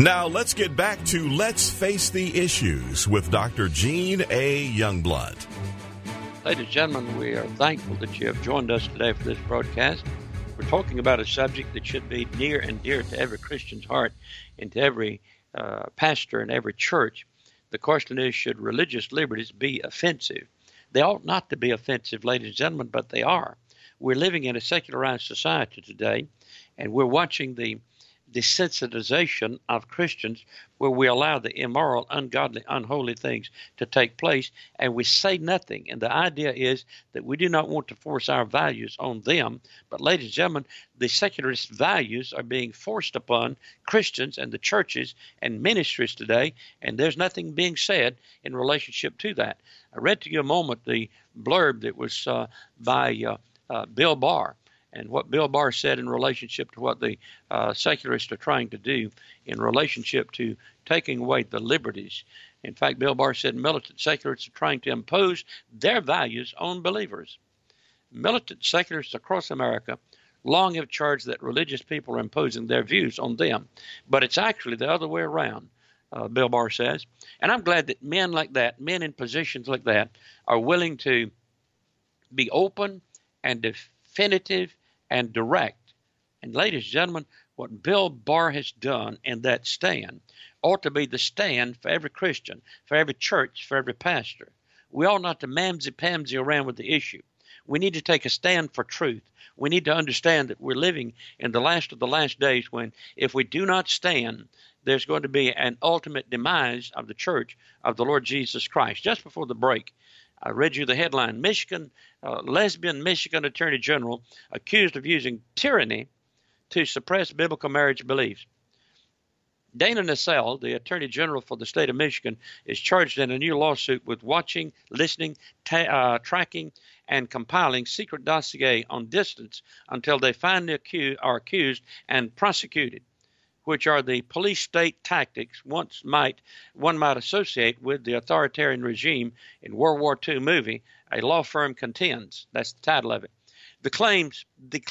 Now let's get back to Let's Face the Issues with Dr. Gene A. Youngblood. Ladies and gentlemen, we are thankful that you have joined us today for this broadcast. We're talking about a subject that should be near and dear to every Christian's heart and to every pastor and every church. The question is, should religious liberties be offensive? They ought not to be offensive, ladies and gentlemen, but they are. We're living in a secularized society today, and we're watching the desensitization of Christians where we allow the immoral, ungodly, unholy things to take place, and we say nothing. And the idea is that we do not want to force our values on them. But ladies and gentlemen, the secularist values are being forced upon Christians and the churches and ministries today, and there's nothing being said in relationship to that. I read to you a moment the blurb that was by Bill Barr, and what Bill Barr said in relationship to what the secularists are trying to do in relationship to taking away the liberties. In fact, Bill Barr said militant secularists are trying to impose their values on believers. Militant secularists across America long have charged that religious people are imposing their views on them, but it's actually the other way around, Bill Barr says. And I'm glad that men like that, men in positions like that, are willing to be open and definitive and direct. And ladies and gentlemen, what Bill Barr has done in that stand ought to be the stand for every Christian, for every church, for every pastor. We ought not to mamsy-pamsy around with the issue. We need to take a stand for truth. We need to understand that we're living in the last of the last days when if we do not stand, there's going to be an ultimate demise of the church of the Lord Jesus Christ. Just before the break, I read you the headline, lesbian Michigan Attorney General accused of using tyranny to suppress biblical marriage beliefs. Dana Nessel, the Attorney General for the state of Michigan, is charged in a new lawsuit with watching, listening, tracking, and compiling secret dossier on distance until they find the accused and prosecuted, which are the police state tactics one might associate with the authoritarian regime in World War II movie, A Law Firm Contends. That's the title of it. The claims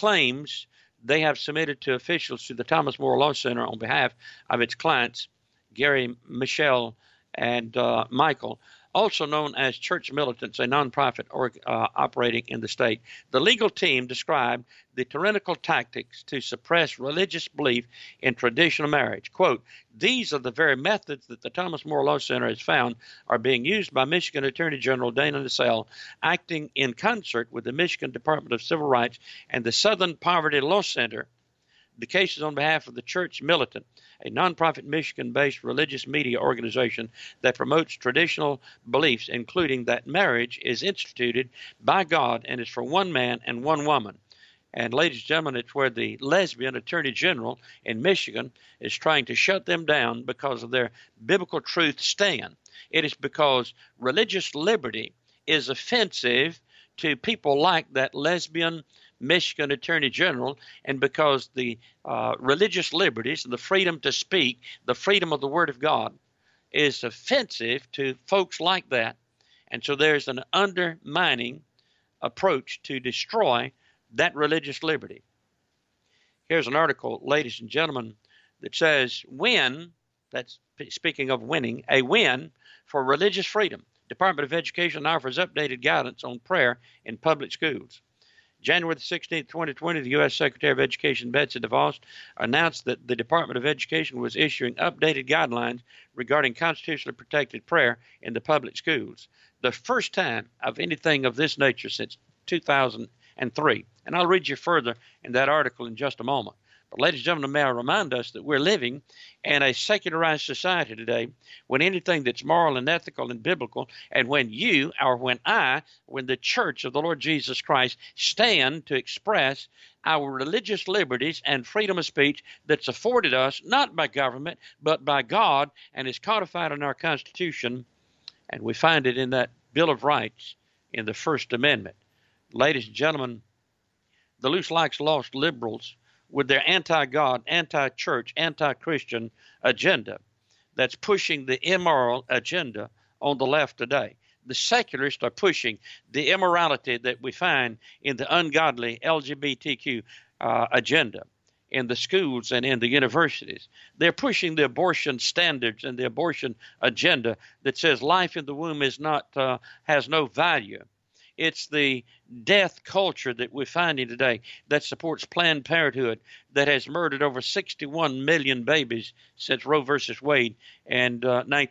they have submitted to officials to the Thomas More Law Center on behalf of its clients, Gary, Michelle, and Michael, also known as Church Militants, a nonprofit operating in the state. The legal team described the tyrannical tactics to suppress religious belief in traditional marriage. Quote, these are the very methods that the Thomas More Law Center has found are being used by Michigan Attorney General Dana Nessel, acting in concert with the Michigan Department of Civil Rights and the Southern Poverty Law Center. The case is on behalf of the Church Militant, a nonprofit Michigan-based religious media organization that promotes traditional beliefs, including that marriage is instituted by God and is for one man and one woman. And ladies and gentlemen, it's where the lesbian attorney general in Michigan is trying to shut them down because of their biblical truth stand. It is because religious liberty is offensive to people like that lesbian Michigan Attorney General, and because the religious liberties and the freedom to speak, the freedom of the Word of God, is offensive to folks like that. And so there's an undermining approach to destroy that religious liberty. Here's an article, ladies and gentlemen, that says, win, that's speaking of winning, a win for religious freedom. Department of Education offers updated guidance on prayer in public schools. January the 16th, 2020, the U.S. Secretary of Education Betsy DeVos announced that the Department of Education was issuing updated guidelines regarding constitutionally protected prayer in the public schools, the first time of anything of this nature since 2003. And I'll read you further in that article in just a moment. But ladies and gentlemen, may I remind us that we're living in a secularized society today when anything that's moral and ethical and biblical, and when you, or when the church of the Lord Jesus Christ stand to express our religious liberties and freedom of speech that's afforded us not by government but by God and is codified in our Constitution, and we find it in that Bill of Rights in the First Amendment. Ladies and gentlemen, the loose likes lost liberals with their anti-God, anti-church, anti-Christian agenda that's pushing the immoral agenda on the left today. The secularists are pushing the immorality that we find in the ungodly LGBTQ agenda. in the schools and in the universities. They're pushing the abortion standards and the abortion agenda that says life in the womb is not has no value. It's the death culture that we're finding today that supports Planned Parenthood, that has murdered over 61 million babies since Roe versus Wade in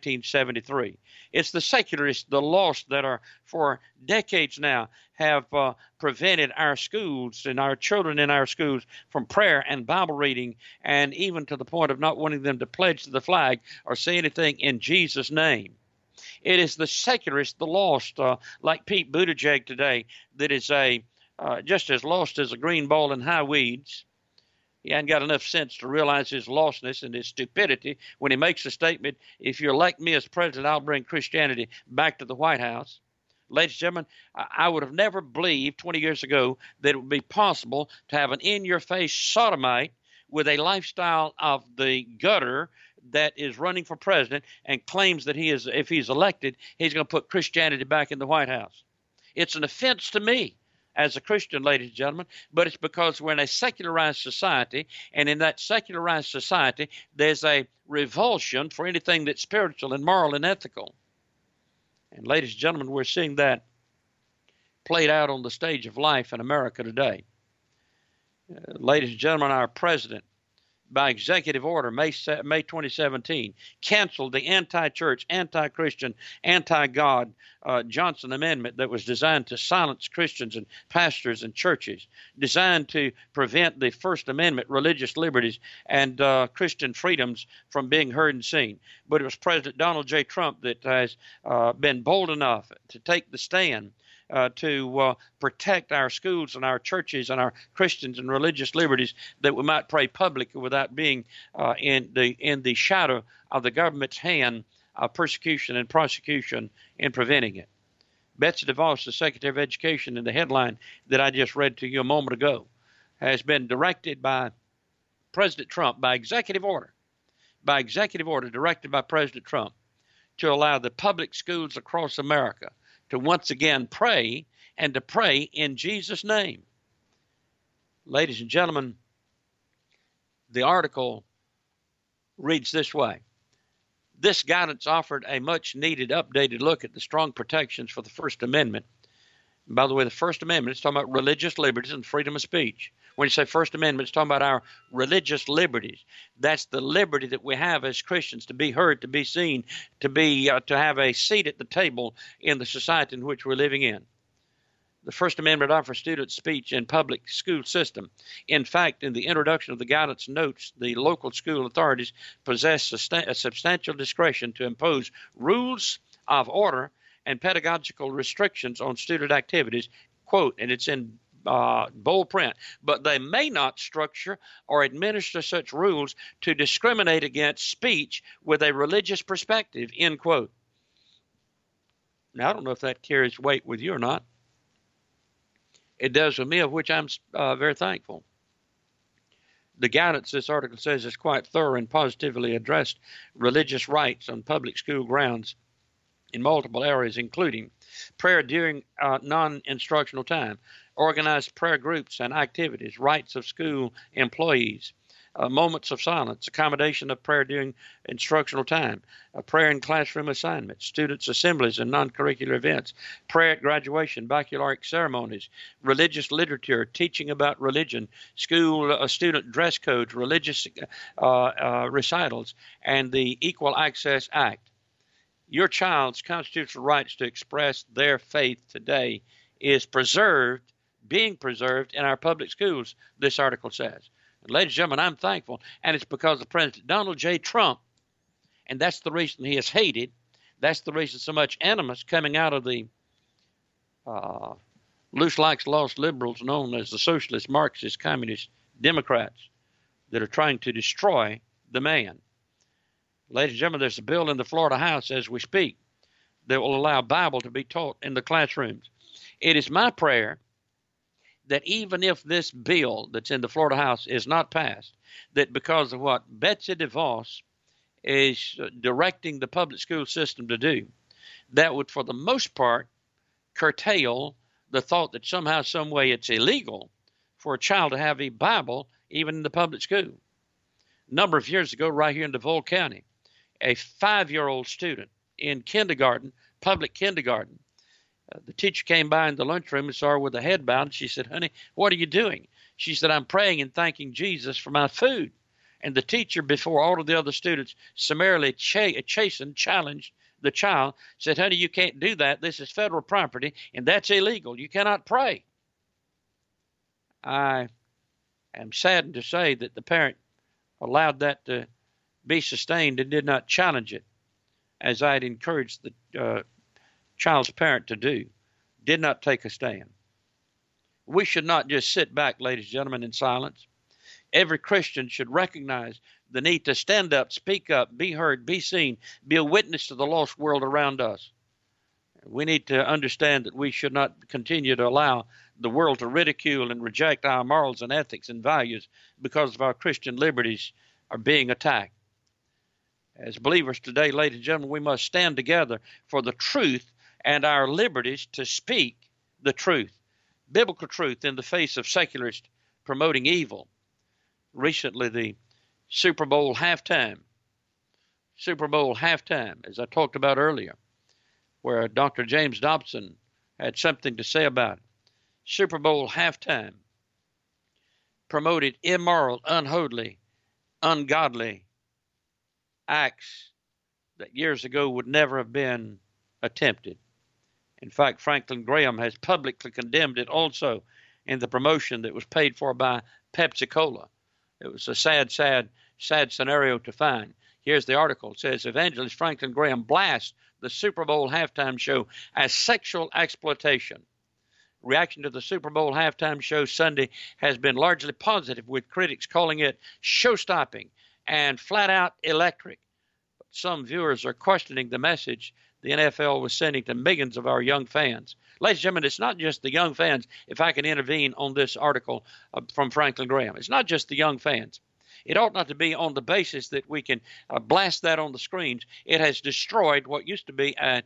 1973. It's the secularists, the lost, that are for decades now have prevented our schools and our children in our schools from prayer and Bible reading, and even to the point of not wanting them to pledge to the flag or say anything in Jesus' name. It is the secularists, the lost, like Pete Buttigieg today, that is just as lost as a green ball in high weeds. He hasn't got enough sense to realize his lostness and his stupidity when he makes the statement, if you elect me as president, I'll bring Christianity back to the White House. Ladies and gentlemen, I would have never believed 20 years ago that it would be possible to have an in-your-face sodomite with a lifestyle of the gutter that is running for president and claims that he is, if he's elected, he's going to put Christianity back in the White House. It's an offense to me as a Christian, ladies and gentlemen, but it's because we're in a secularized society, and in that secularized society, there's a revulsion for anything that's spiritual and moral and ethical. And ladies and gentlemen, we're seeing that played out on the stage of life in America today. Ladies and gentlemen, our president, by executive order, May 2017, canceled the anti-church, anti-Christian, anti-God Johnson Amendment that was designed to silence Christians and pastors and churches, designed to prevent the First Amendment, religious liberties, and Christian freedoms from being heard and seen. But it was President Donald J. Trump that has been bold enough to take the stand to protect our schools and our churches and our Christians and religious liberties, that we might pray publicly without being in the shadow of the government's hand of persecution and prosecution in preventing it. Betsy DeVos, the Secretary of Education, in the headline that I just read to you a moment ago, has been directed by President Trump by executive order, directed by President Trump, to allow the public schools across America to once again pray, and to pray in Jesus' name. Ladies and gentlemen, the article reads this way. This guidance offered a much-needed updated look at the strong protections for the First Amendment. And by the way, the First Amendment is talking about religious liberties and freedom of speech. When you say First Amendment, it's talking about our religious liberties. That's the liberty that we have as Christians to be heard, to be seen, to have a seat at the table in the society in which we're living in. The First Amendment offers student speech in public school system. In fact, in the introduction of the guidance notes, the local school authorities possess a substantial discretion to impose rules of order and pedagogical restrictions on student activities, quote, and it's in bold print, but they may not structure or administer such rules to discriminate against speech with a religious perspective, end quote. Now, I don't know if that carries weight with you or not. It does with me, of which I'm very thankful. The guidance, this article says, is quite thorough and positively addressed religious rights on public school grounds in multiple areas, including prayer during non-instructional time, organized prayer groups and activities, rights of school employees, moments of silence, accommodation of prayer during instructional time, prayer in classroom assignments, students' assemblies and non-curricular events, prayer at graduation, baccalaureate ceremonies, religious literature, teaching about religion, school student dress codes, religious recitals, and the Equal Access Act. Your child's constitutional rights to express their faith today is being preserved in our public schools, this article says. And ladies and gentlemen, I'm thankful, and it's because of President Donald J. Trump, and that's the reason he is hated. That's the reason so much animus coming out of the loose-likes-lost liberals known as the socialist, Marxist, communist Democrats that are trying to destroy the man. Ladies and gentlemen, there's a bill in the Florida House as we speak that will allow Bible to be taught in the classrooms. It is my prayer that even if this bill that's in the Florida House is not passed, that because of what Betsy DeVos is directing the public school system to do, that would, for the most part, curtail the thought that somehow, some way it's illegal for a child to have a Bible even in the public school. A number of years ago, right here in DeVol County, a 5-year-old student in kindergarten, public kindergarten, the teacher came by in the lunchroom and saw her with a head bowed. And she said, "Honey, what are you doing?" She said, "I'm praying and thanking Jesus for my food." And the teacher, before all of the other students, summarily challenged the child, said, "Honey, you can't do that. This is federal property, and that's illegal. You cannot pray." I am saddened to say that the parent allowed that to be sustained and did not challenge it, as I had encouraged the child's parent to do, did not take a stand. We should not just sit back, ladies and gentlemen, in silence. Every Christian should recognize the need to stand up, speak up, be heard, be seen, be a witness to the lost world around us. We need to understand that we should not continue to allow the world to ridicule and reject our morals and ethics and values because of our Christian liberties are being attacked. As believers today, ladies and gentlemen, we must stand together for the truth and our liberties to speak the truth, biblical truth, in the face of secularists promoting evil. Recently, the Super Bowl halftime, as I talked about earlier, where Dr. James Dobson had something to say about it. Super Bowl halftime promoted immoral, unholy, ungodly acts that years ago would never have been attempted. In fact, Franklin Graham has publicly condemned it also in the promotion that was paid for by Pepsi-Cola. It was a sad scenario to find. Here's the article. It says, Evangelist Franklin Graham blasts the Super Bowl halftime show as sexual exploitation. Reaction to the Super Bowl halftime show Sunday has been largely positive, with critics calling it show-stopping and flat-out electric. But some viewers are questioning the message the NFL was sending to millions of our young fans. Ladies and gentlemen, it's not just the young fans, if I can intervene on this article from Franklin Graham. It's not just the young fans. It ought not to be on the basis that we can blast that on the screens. It has destroyed what used to be a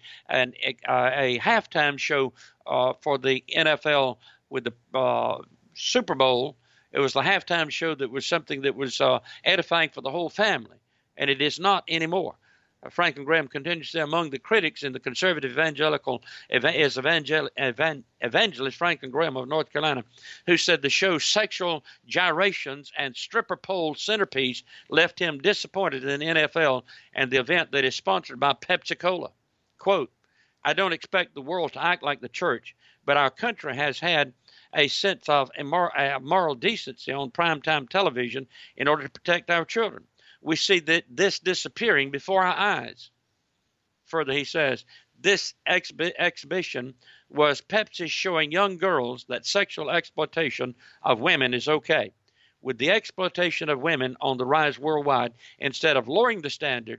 halftime show for the NFL with the Super Bowl. It was the halftime show that was something that was edifying for the whole family, and it is not anymore. Franklin Graham continues to say, among the critics in the conservative evangelical is evangelist Franklin Graham of North Carolina, who said the show's sexual gyrations and stripper pole centerpiece left him disappointed in the NFL and the event that is sponsored by Pepsi-Cola. Quote, "I don't expect the world to act like the church, but our country has had a sense of moral decency on primetime television in order to protect our children. We see that this disappearing before our eyes." Further, he says, this exhibition was Pepsi showing young girls that sexual exploitation of women is okay. With the exploitation of women on the rise worldwide, instead of lowering the standard,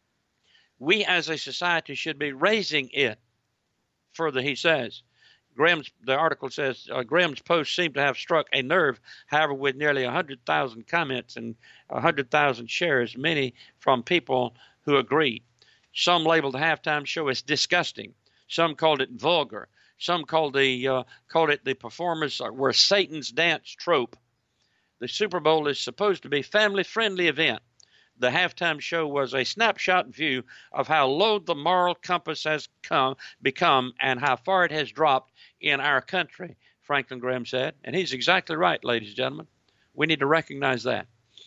we as a society should be raising it. Further, he says, the article says, Graham's post seemed to have struck a nerve, however, with nearly 100,000 comments and 100,000 shares, many from people who agreed. Some labeled the halftime show as disgusting. Some called it vulgar. Some called it the performers were Satan's dance trope. The Super Bowl is supposed to be a family-friendly event. The halftime show was a snapshot view of how low the moral compass has become and how far it has dropped in our country, Franklin Graham said. And he's exactly right, ladies and gentlemen. We need to recognize that.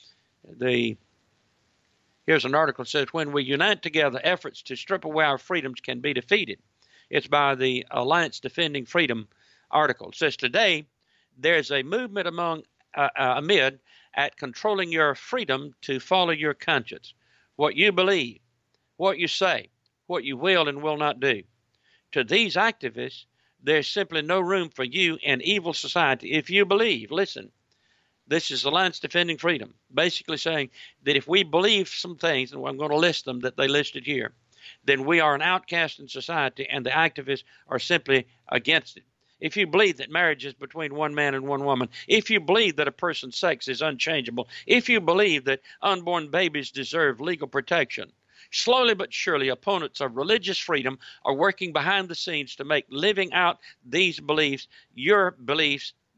Here's an article that says, when we unite together, efforts to strip away our freedoms can be defeated. It's by the Alliance Defending Freedom article. It says, today, there's a movement amid at controlling your freedom to follow your conscience, what you believe, what you say, what you will and will not do. To these activists, there's simply no room for you in evil society if you believe. Listen, this is Alliance Defending Freedom, basically saying that if we believe some things, and I'm going to list them that they listed here, then we are an outcast in society and the activists are simply against it. If you believe that marriage is between one man and one woman, if you believe that a person's sex is unchangeable, if you believe that unborn babies deserve legal protection, slowly but surely opponents of religious freedom are working behind the scenes to make living out these beliefs your beliefs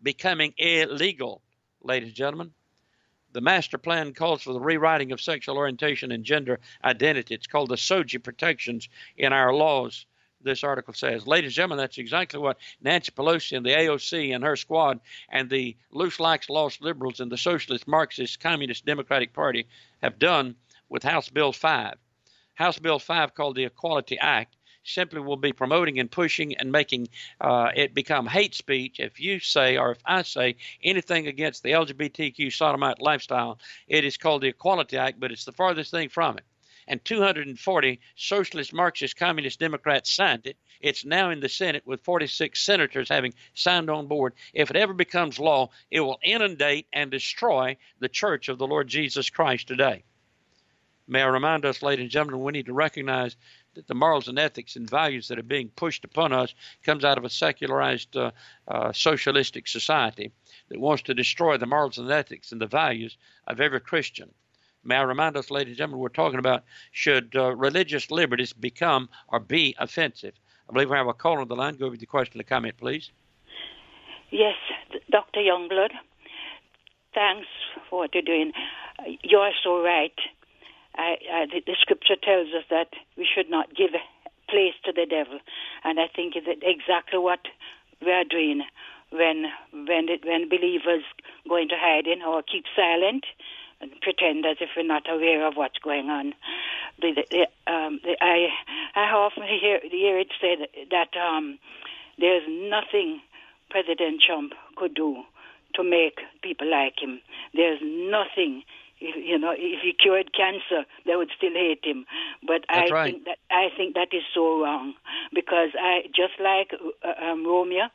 becoming illegal, ladies and gentlemen. The master plan calls for the rewriting of sexual orientation and gender identity. It's called the SOGI protections in our laws, this article says. Ladies and gentlemen, that's exactly what Nancy Pelosi and the AOC and her squad and the loose likes lost liberals and the Socialist, Marxist, Communist, Democratic Party have done with House Bill 5. House Bill 5, called the Equality Act, simply will be promoting and pushing and making it become hate speech if you say, or if I say, anything against the LGBTQ sodomite lifestyle. It is called the Equality Act, but it's the farthest thing from it. And 240 socialist, Marxist, communist Democrats signed it. It's now in the Senate with 46 senators having signed on board. If it ever becomes law, it will inundate and destroy the church of the Lord Jesus Christ today. May I remind us, ladies and gentlemen, we need to recognize that the morals and ethics and values that are being pushed upon us comes out of a secularized socialistic society that wants to destroy the morals and ethics and the values of every Christian. May I remind us, ladies and gentlemen, we're talking about should religious liberties become or be offensive. I believe we have a caller on the line. Go with the question and comment, please. Yes, Dr. Youngblood, thanks for what you're doing. You are so right. The scripture tells us that we should not give place to the devil, and I think it's exactly what we are doing when believers go into hiding or keep silent and pretend as if we're not aware of what's going on. I often hear it said that there's nothing President Trump could do to make people like him. There's nothing. If he cured cancer, they would still hate him. But I think that is so wrong, because just like Romeo,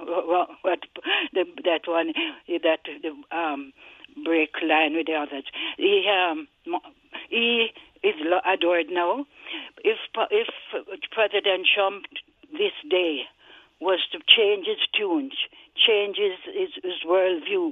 break line with the others. He is adored now. If President Trump this day was to change his tunes, change his worldview,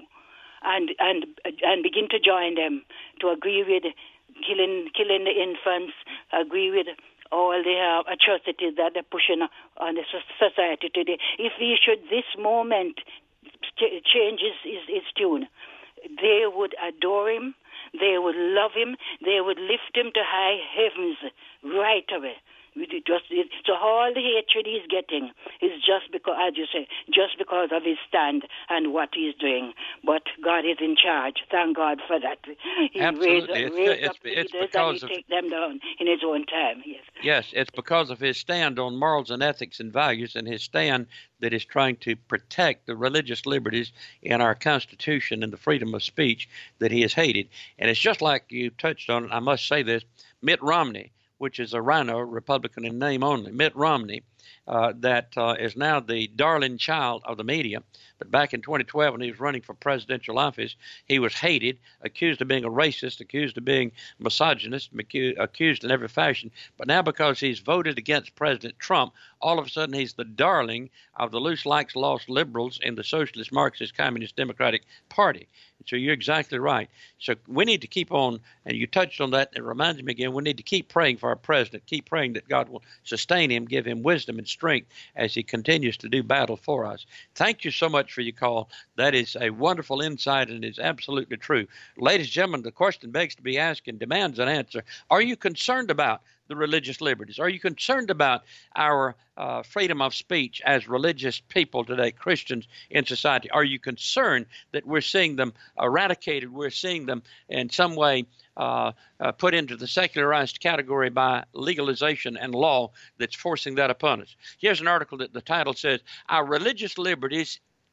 and begin to join them, to agree with killing the infants, agree with all the atrocities that they're pushing on the society today. If he should this moment change his tune, they would adore him, they would love him, they would lift him to high heavens right away. So all the hatred he's getting is just because, as you say, just because of his stand and what he's doing. But God is in charge. Thank God for that. He Absolutely. raised up leaders and he take them down in his own time. Yes, it's because of his stand on morals and ethics and values, and his stand that is trying to protect the religious liberties in our Constitution and the freedom of speech that he is hated. And it's just like you touched on, I must say this, Mitt Romney, which is a rhino, Republican in name only, Mitt Romney, that is now the darling child of the media. But back in 2012, when he was running for presidential office, he was hated, accused of being a racist, accused of being misogynist, accused in every fashion. But now because he's voted against President Trump, all of a sudden he's the darling of the loose likes lost liberals in the Socialist, Marxist, Communist, Democratic Party. So you're exactly right. So we need to keep on, and you touched on that. It reminds me again, we need to keep praying for our president, keep praying that God will sustain him, give him wisdom and strength as he continues to do battle for us. Thank you so much for your call. That is a wonderful insight and is absolutely true. Ladies and gentlemen, the question begs to be asked and demands an answer. Are you concerned about the religious liberties? Are you concerned about our freedom of speech as religious people today, Christians in society? Are you concerned that we're seeing them eradicated? We're seeing them in some way put into the secularized category by legalization and law that's forcing that upon us. Here's an article that the title says, Our religious liberty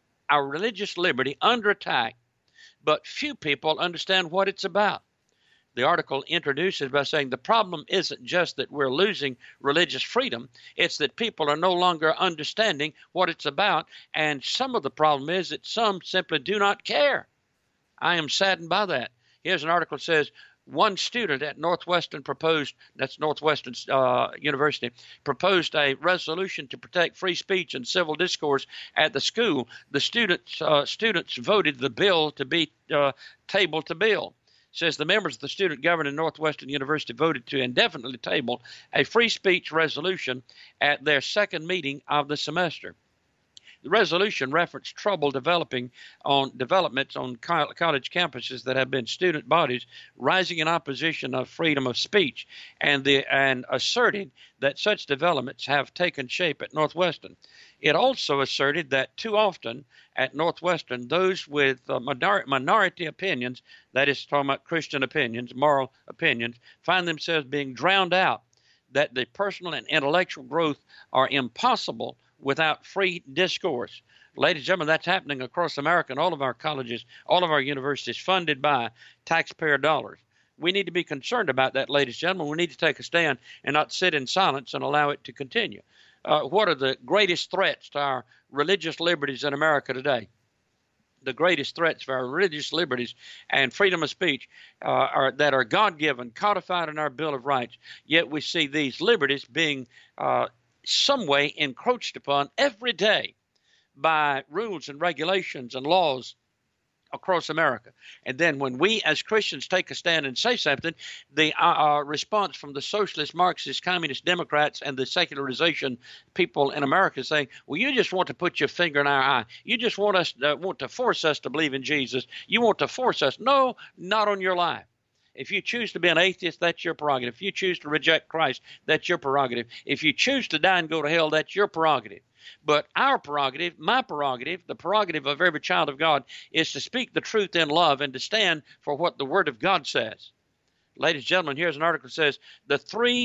under attack, but few people understand what it's about. The article introduces by saying the problem isn't just that we're losing religious freedom, it's that people are no longer understanding what it's about, and some of the problem is that some simply do not care. I am saddened by that. Here's an article that says, one student at Northwestern University, proposed a resolution to protect free speech and civil discourse at the school. The students voted the bill to be tabled to bill. Says the members of the student government at Northwestern University voted to indefinitely table a free speech resolution at their second meeting of the semester. The resolution referenced trouble developments on college campuses that have been student bodies rising in opposition of freedom of speech, and asserted that such developments have taken shape at Northwestern. It also asserted that too often at Northwestern, those with minority opinions, that is talking about Christian opinions, moral opinions, find themselves being drowned out, that the personal and intellectual growth are impossible without free discourse. Ladies and gentlemen, that's happening across America, and all of our colleges, all of our universities funded by taxpayer dollars. We need to be concerned about that, ladies and gentlemen. We need to take a stand and not sit in silence and allow it to continue. What are the greatest threats to our religious liberties in America today? The greatest threats for our religious liberties and freedom of speech that are God-given, codified in our Bill of Rights. Yet we see these liberties being some way encroached upon every day by rules and regulations and laws across America. And then when we as Christians take a stand and say something, the response from the socialist, Marxist, communist Democrats and the secularization people in America saying, well, you just want to put your finger in our eye. You just want to force us to believe in Jesus. You want to force us. No, not on your life. If you choose to be an atheist, that's your prerogative. If you choose to reject Christ, that's your prerogative. If you choose to die and go to hell, that's your prerogative. But our prerogative, my prerogative, the prerogative of every child of God is to speak the truth in love and to stand for what the Word of God says. Ladies and gentlemen, here's an article that says there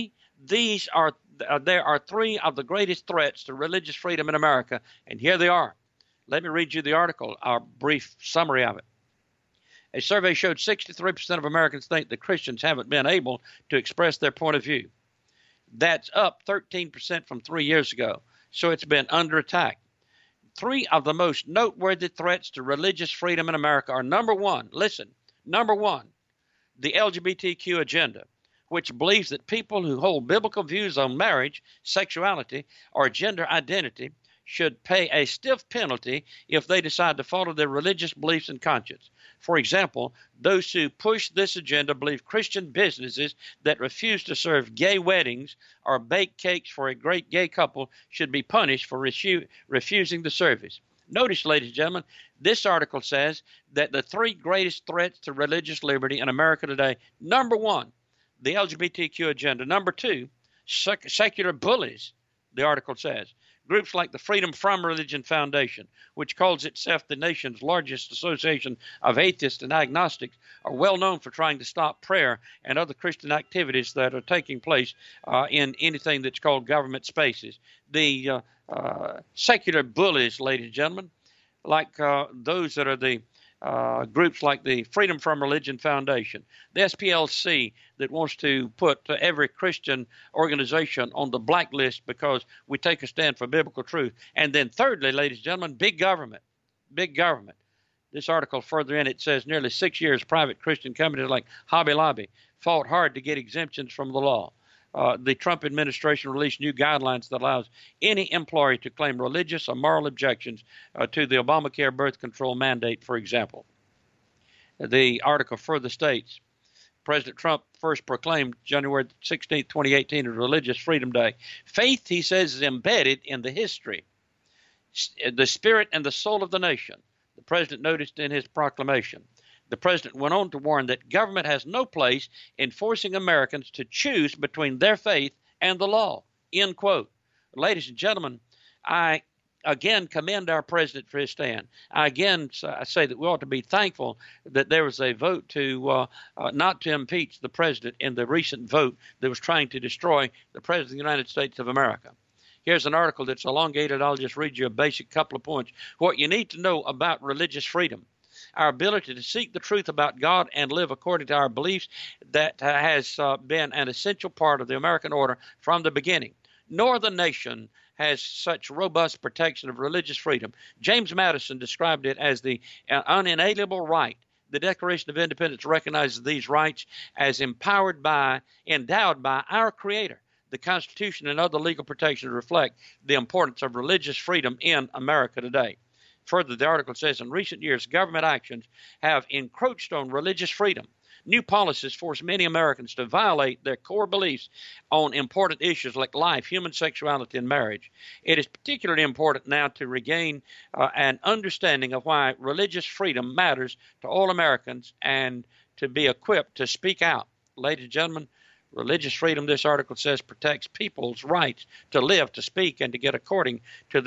are three of the greatest threats to religious freedom in America, and here they are. Let me read you the article, our brief summary of it. A survey showed 63% of Americans think that Christians haven't been able to express their point of view. That's up 13% from 3 years ago. So it's been under attack. Three of the most noteworthy threats to religious freedom in America are, number one, the LGBTQ agenda, which believes that people who hold biblical views on marriage, sexuality, or gender identity should pay a stiff penalty if they decide to follow their religious beliefs and conscience. For example, those who push this agenda believe Christian businesses that refuse to serve gay weddings or bake cakes for a great gay couple should be punished for refusing the service. Notice, ladies and gentlemen, this article says that the three greatest threats to religious liberty in America today, number one, the LGBTQ agenda. Number two, secular bullies, the article says. Groups like the Freedom From Religion Foundation, which calls itself the nation's largest association of atheists and agnostics, are well known for trying to stop prayer and other Christian activities that are taking place in anything that's called government spaces. The secular bullies, ladies and gentlemen, like those that are the groups like the Freedom From Religion Foundation, the SPLC that wants to put every Christian organization on the blacklist because we take a stand for biblical truth. And then thirdly, ladies and gentlemen, big government. This article further in it says nearly 6 years private Christian companies like Hobby Lobby fought hard to get exemptions from the law. The Trump administration released new guidelines that allows any employer to claim religious or moral objections to the Obamacare birth control mandate, for example. The article further states, President Trump first proclaimed January 16, 2018 as Religious Freedom Day. Faith, he says, is embedded in the history, the spirit and the soul of the nation, the president noticed in his proclamation. The president went on to warn that government has no place in forcing Americans to choose between their faith and the law, end quote. Ladies and gentlemen, I again commend our president for his stand. I say that we ought to be thankful that there was a vote to not to impeach the president in the recent vote that was trying to destroy the president of the United States of America. Here's an article that's elongated. I'll just read you a basic couple of points. What you need to know about religious freedom. Our ability to seek the truth about God and live according to our beliefs that has been an essential part of the American order from the beginning. No other nation has such robust protection of religious freedom. James Madison described it as the unalienable right. The Declaration of Independence recognizes these rights as endowed by our Creator. The Constitution and other legal protections reflect the importance of religious freedom in America today. Further, the article says in recent years, government actions have encroached on religious freedom. New policies force many Americans to violate their core beliefs on important issues like life, human sexuality, and marriage. It is particularly important now to regain an understanding of why religious freedom matters to all Americans and to be equipped to speak out. Ladies and gentlemen, religious freedom, this article says, protects people's rights to live, to speak, and to live according to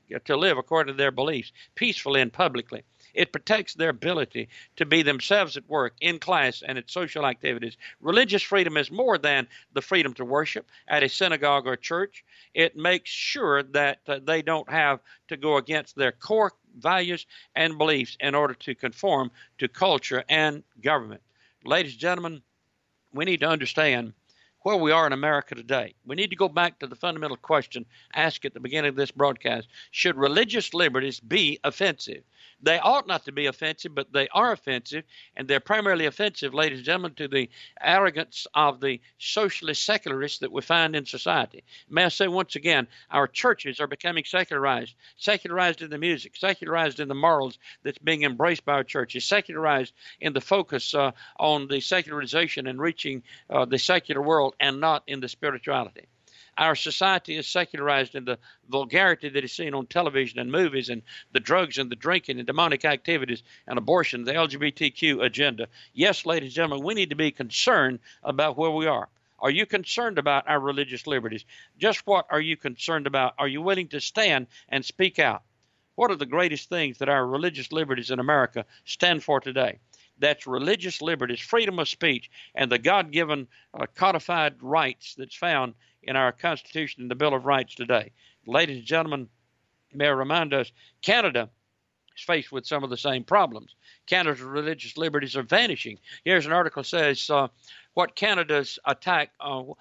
their beliefs, peacefully and publicly. It protects their ability to be themselves at work, in class, and at social activities. Religious freedom is more than the freedom to worship at a synagogue or church. It makes sure that they don't have to go against their core values and beliefs in order to conform to culture and government. Ladies and gentlemen, we need to understand where we are in America today. We need to go back to the fundamental question asked at the beginning of this broadcast. Should religious liberties be offensive? They ought not to be offensive, but they are offensive, and they're primarily offensive, ladies and gentlemen, to the arrogance of the socialist secularists that we find in society. May I say once again, our churches are becoming secularized in the music, secularized in the morals that's being embraced by our churches, secularized in the focus on the secularization and reaching the secular world and not in the spirituality. Our society is secularized in the vulgarity that is seen on television and movies, and the drugs and the drinking and demonic activities and abortion, the LGBTQ agenda. Yes, ladies and gentlemen, we need to be concerned about where we are. Are you concerned about our religious liberties? Just what are you concerned about? Are you willing to stand and speak out? What are the greatest things that our religious liberties in America stand for today? That's religious liberties, freedom of speech, and the God-given codified rights that's found in our Constitution and the Bill of Rights today. Ladies and gentlemen, may I remind us, Canada is faced with some of the same problems. Canada's religious liberties are vanishing. Here's an article that says what Canada's attack on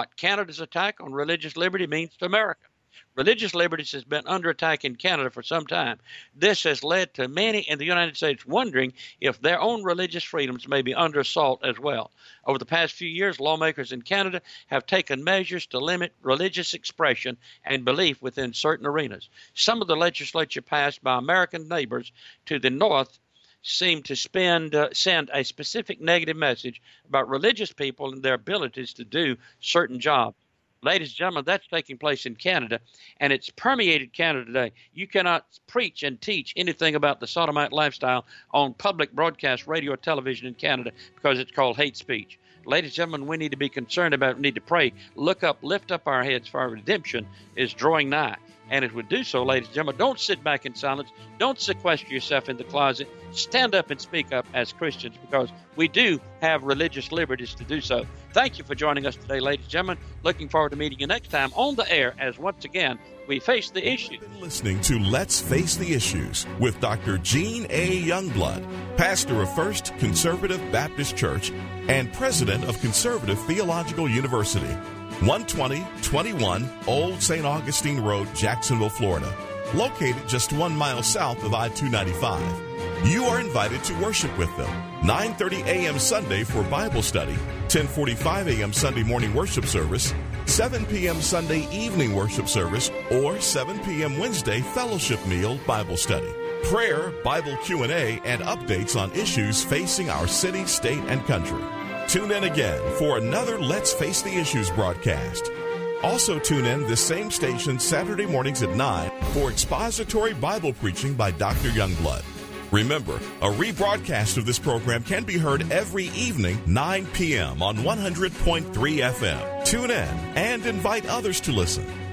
religious liberty means to America. Religious liberties has been under attack in Canada for some time. This has led to many in the United States wondering if their own religious freedoms may be under assault as well. Over the past few years, lawmakers in Canada have taken measures to limit religious expression and belief within certain arenas. Some of the legislation passed by American neighbors to the north seem to send a specific negative message about religious people and their abilities to do certain jobs. Ladies and gentlemen, that's taking place in Canada, and it's permeated Canada today. You cannot preach and teach anything about the sodomite lifestyle on public broadcast radio or television in Canada because it's called hate speech. Ladies and gentlemen, we need to be concerned about it. We need to pray. Look up, lift up our heads, for our redemption is drawing nigh. And as we do so, ladies and gentlemen, don't sit back in silence. Don't sequester yourself in the closet. Stand up and speak up as Christians, because we do have religious liberties to do so. Thank you for joining us today, ladies and gentlemen. Looking forward to meeting you next time on the air as once again we face the issue. Listening to Let's Face the Issues with Dr. Gene A. Youngblood, pastor of First Conservative Baptist Church and president of Conservative Theological University, 12021 Old St. Augustine Road, Jacksonville, Florida, located just 1 mile south of I-295. You are invited to worship with them, 9:30 a.m. Sunday for Bible study, 10:45 a.m. Sunday morning worship service, 7 p.m. Sunday evening worship service, or 7 p.m. Wednesday fellowship meal Bible study, prayer, Bible Q&A, and updates on issues facing our city, state, and country. Tune in again for another Let's Face the Issues broadcast. Also tune in this same station Saturday mornings at 9 for expository Bible preaching by Dr. Youngblood. Remember, a rebroadcast of this program can be heard every evening, 9 p.m. on 100.3 FM. Tune in and invite others to listen.